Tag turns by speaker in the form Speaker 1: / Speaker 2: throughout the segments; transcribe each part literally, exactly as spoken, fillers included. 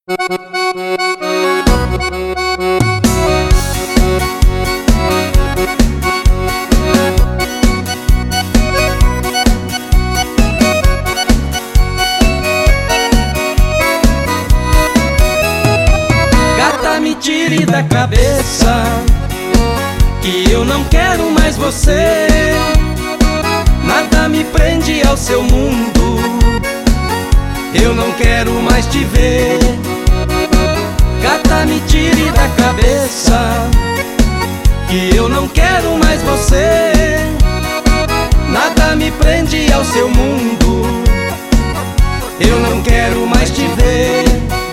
Speaker 1: Gata, me tire da cabeça que eu não quero mais você. Nada me prende ao seu mundo, eu não quero mais te ver. Gata, me tire da cabeça que eu não quero mais você. Nada me prende ao seu mundo, eu não quero mais te ver.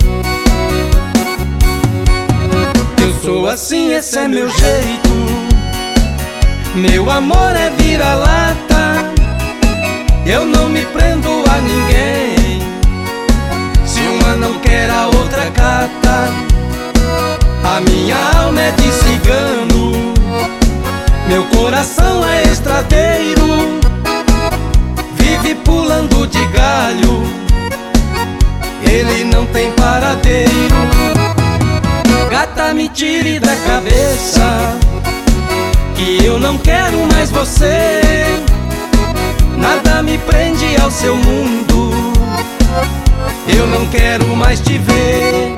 Speaker 1: Eu sou assim, esse é meu jeito. Meu amor é vira-lata, eu não me prendo a ninguém. Se uma não quer, a outra cata. A minha alma é de cigano, meu coração é estradeiro, vive pulando de galho, ele não tem paradeiro. Gata, me tire da cabeça que eu não quero mais você. Nada me prende ao seu mundo, eu não quero mais te ver.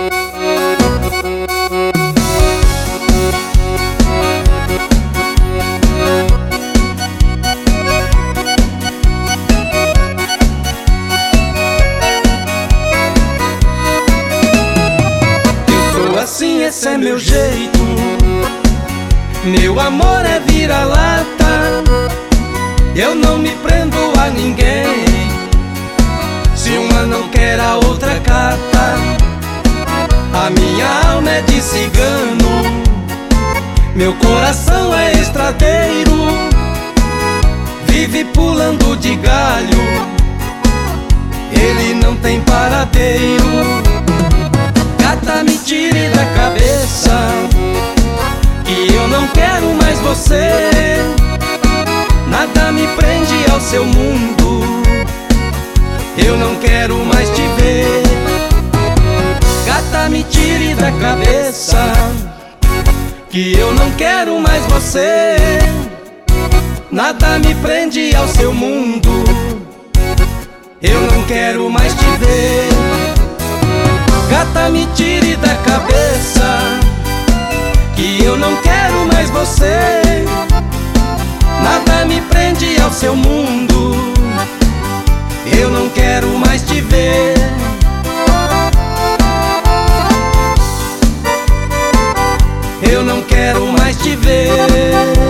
Speaker 1: Eu sou assim, esse é meu jeito. Meu amor é vira-lata, eu não me prendo a ninguém. Se uma não quer, a outra cata. A minha alma é de cigano, meu coração é estradeiro, vive pulando de galho, ele não tem paradeiro. Gata, me tire da cabeça que eu não quero mais você. Nada me prende ao seu mundo, eu não quero mais te ver. Gata, me tire da cabeça que eu não quero mais você. Nada me prende ao seu mundo, eu não quero mais te ver. Gata, me tire da cabeça que eu não quero mais você. Nada me prende ao seu mundo, eu não quero mais te ver. Eu não quero mais te ver.